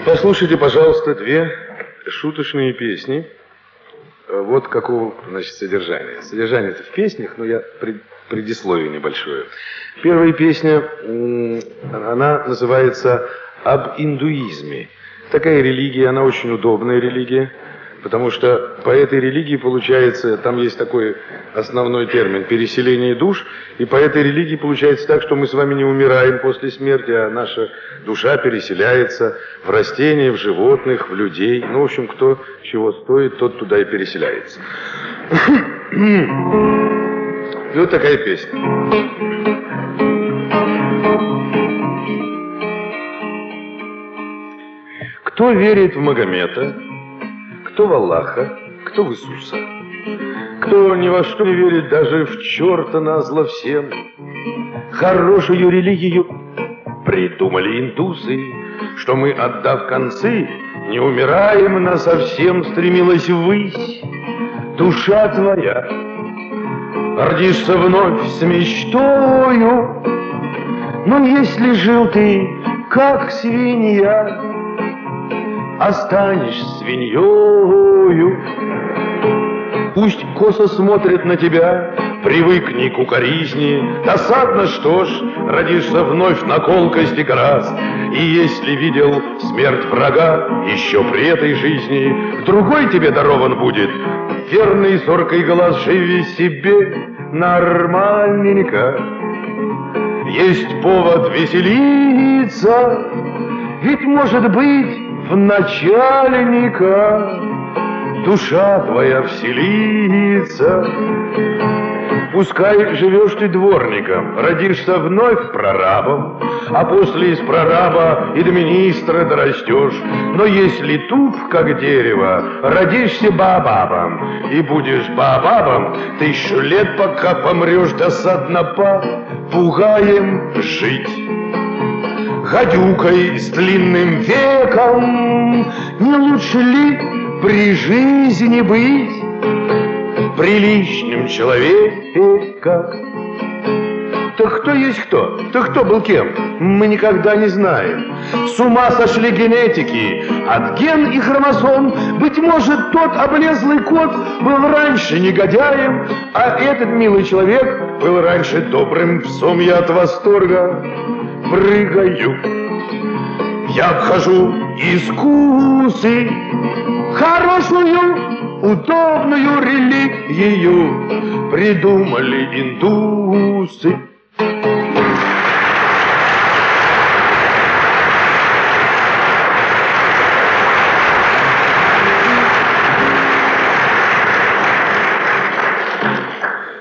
Послушайте, пожалуйста, две шуточные песни. Вот какого, значит, содержания. Содержание-то в песнях, но я предисловие небольшое. Первая песня, она называется «Об индуизме». Такая религия, она очень удобная религия, потому что по этой религии получается, там есть такой основной термин – переселение душ, и по этой религии получается так, что мы с вами не умираем после смерти, а наша душа переселяется в растения, в животных, в людей. Ну, в общем, кто чего стоит, тот туда и переселяется. И вот такая песня. Кто верит в Магомета, кто в Аллаха, кто в Иисуса, кто ни во что не верит, даже в черта назло всем. Хорошую религию придумали индусы, что мы, отдав концы, не умираем, насовсем стремилась ввысь. Душа твоя, родишься вновь с мечтою, но если жил ты, как свинья, останешься свиньёю. Пусть косо смотрят на тебя, привыкни к укоризни. Досадно, что ж, родишься вновь на колкости гораздо. И если видел смерть врага еще при этой жизни, в другой тебе дарован будет верный зоркий глаз. Живи себе нормальненько, есть повод веселиться, ведь может быть в начальника душа твоя вселится. Пускай живешь ты дворником, родишься вновь прорабом, а после из прораба и до министра дорастешь. Но если туп, как дерево, родишься баобабом и будешь баобабом 1000 лет, пока помрешь, досадно попугаем жить. Гадюкой с длинным веком не лучше ли при жизни быть приличным человеком? Так кто есть кто? Так кто был кем? Мы никогда не знаем. С ума сошли генетики от ген и хромосом. Быть может, тот облезлый кот был раньше негодяем, а этот милый человек был раньше добрым псом. Я от восторга прыгаю, я обхожу искусы, хорошую, удобную религию придумали индусы.